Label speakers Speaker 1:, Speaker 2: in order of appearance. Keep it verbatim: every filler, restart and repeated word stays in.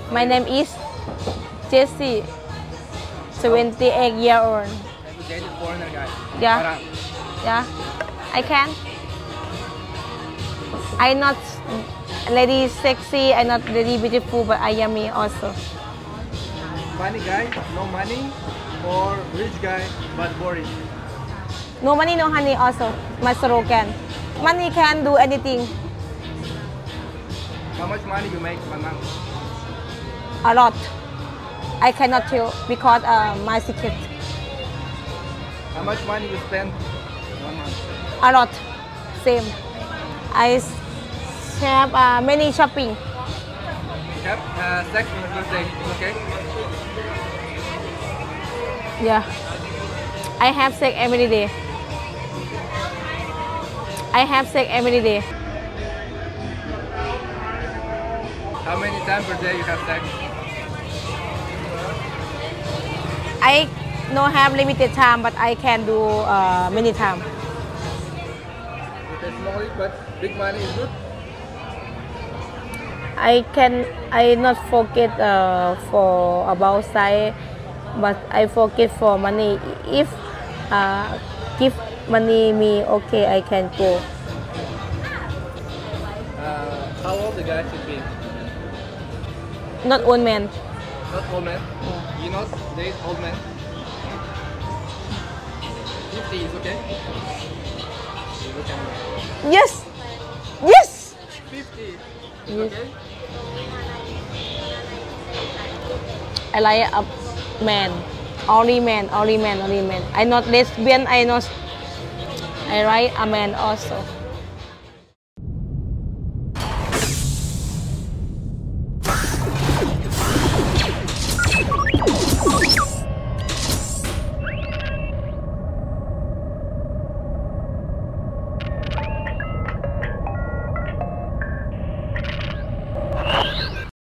Speaker 1: My name is Jessie, twenty-eight year old.
Speaker 2: And you dated foreigner guy.
Speaker 1: Yeah.
Speaker 2: Orang.
Speaker 1: Yeah, I can. I not lady sexy, I not lady beautiful, but I am me also.
Speaker 2: Funny guy, no money, or rich guy but boring.
Speaker 1: No money, no honey also. My slogan. Money can do anything.
Speaker 2: How much money you make one month?
Speaker 1: A lot. I cannot tell because uh, my secret.
Speaker 2: How much money you spend one month?
Speaker 1: A lot. Same. I have uh, many shopping.
Speaker 2: You have uh, sex on the first day, okay?
Speaker 1: Yeah. I have sex every day. I have sex every day.
Speaker 2: How many times per day you have sex?
Speaker 1: I no have limited time, but I can do uh, many time.
Speaker 2: Okay, small but big money is good.
Speaker 1: I can I not forget uh, for about size, but I forget for money. If uh, give money me, okay, I can go.
Speaker 2: Uh, how old the guy should be?
Speaker 1: Not old man.
Speaker 2: Not old man. You not date old man. fifty is okay. You look at me.
Speaker 1: Yes, yes.
Speaker 2: fifty is
Speaker 1: Yes.
Speaker 2: okay.
Speaker 1: I like a man, only man, only man, only man. I not lesbian. I not. I like a man also.